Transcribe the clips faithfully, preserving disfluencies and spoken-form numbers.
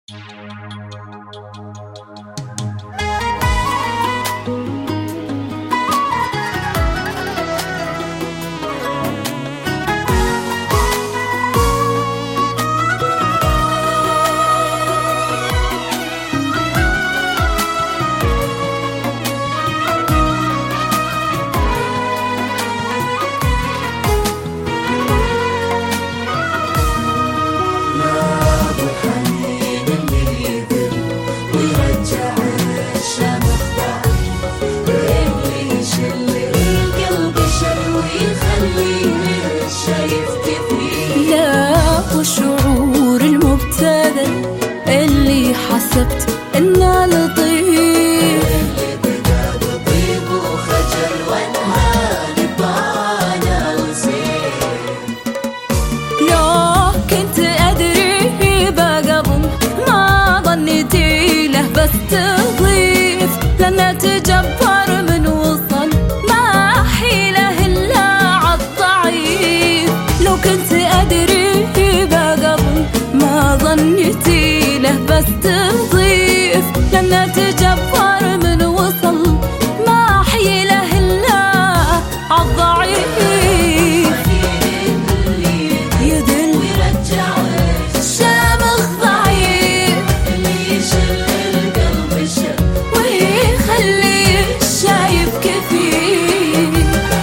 والشعور المبتذل اللي حسبت انه لطيف، اللي بدا بطيب وخجل وانهاني بانا وزين. لو كنت ادري بقبل ما ظنيتي له بس تضيف، لانه تجبر من وصل ما حيله الا عالضعيف. لو كنت ادري ما ظنيتي له بس تضيف، لأنه تجبر من وصل ما حيله إلا عالضعيف. يدل ويرجع الشامخ ضعيف، اللي يشل القلب شل ويخلي الشايب كثير.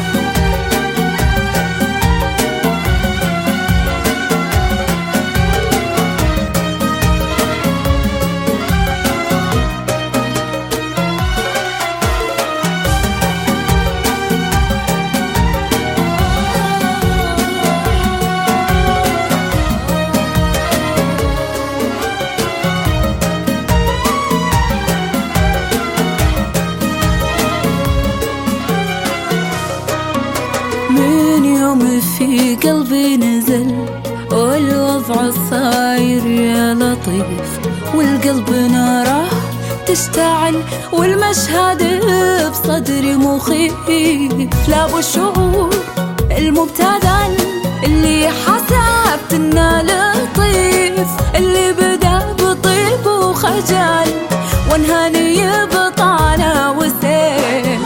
من يوم في قلبي نزل والوضع صاير يا لطيف، والقلب ناره تشتعل والمشهد بصدري مخيف. لا بالشعور المبتذل اللي حسبت انه لطيف، اللي بدا بطيب وخجل وانهاني بطالة وسيل.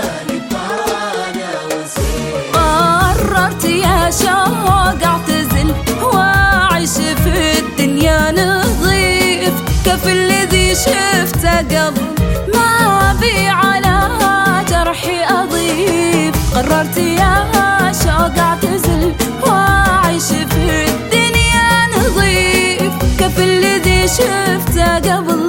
قررت يا شوق اعتزل واعيش في الدنيا نظيف، كيف الذي شفته قبل ما بي على جرحي اضيف. قررت يا شوق اعتزل واعيش في الدنيا نظيف، كيف الذي شفته قبل